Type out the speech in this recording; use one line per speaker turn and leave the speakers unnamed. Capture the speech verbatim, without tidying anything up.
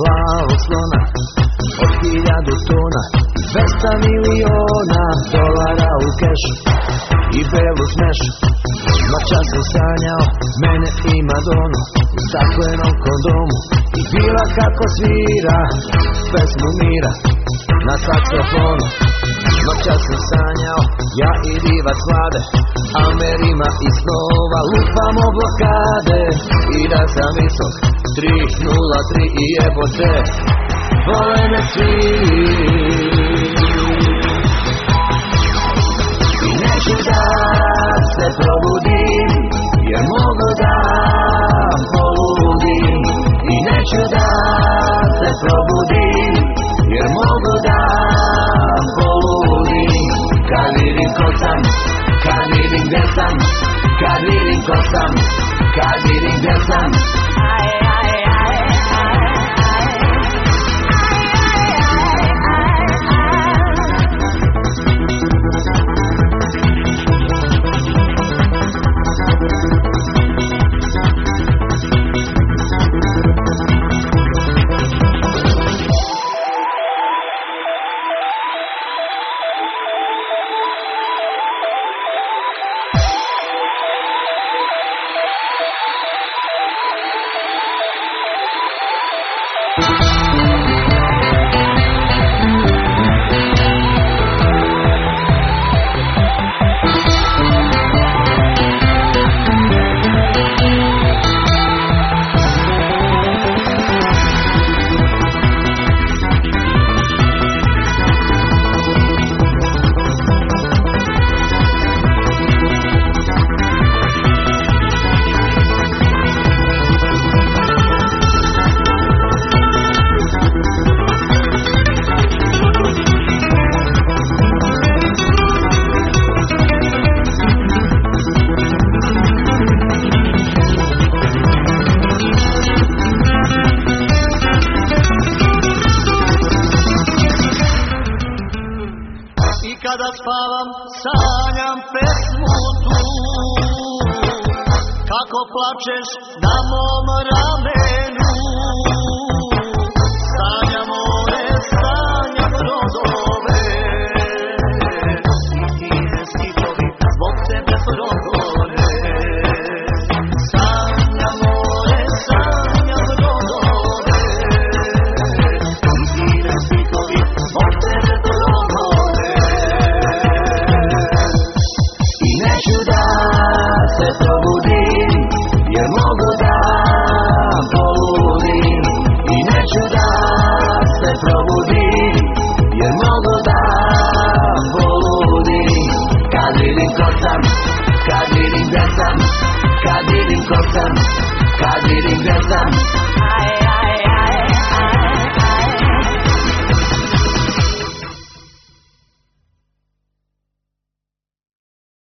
plavog slona od hiljadu tona, dvesta miliona dolara u kešu i belu smešu. Noćas sam sanjao mene i Madonu u staklenom kondomu i bila kako svira pesmu mira na saksofonu. Noćas sam sanjao ja i divac Vlade, Amerima i snova lupamo blokade i da sam visok tri nula tri i jebote vole me svi. I neću da se probudim jer mogu da poludim. I neću da se probudim jer mogu da poludim. Kad vidim ko sam, kad vidim gdje sam, kad vidim ko sam, kad vidim gdje sam.
Kada spavam, sanjam pesmu tu, kako plačeš na mom ramenu. Sanjam more, sanjam brodove, i tine stihovi zbog tebe progore. Sanjam more, sanjam brodove, i tine stihovi zbog tebe progore. Neću da se probudim jer mogu da poludim. I neću da se probudim jer mogu da poludim. Kad vidim ko sam, kad vidim gdje sam, kad vidim ko sam, kad vidim gdje sam.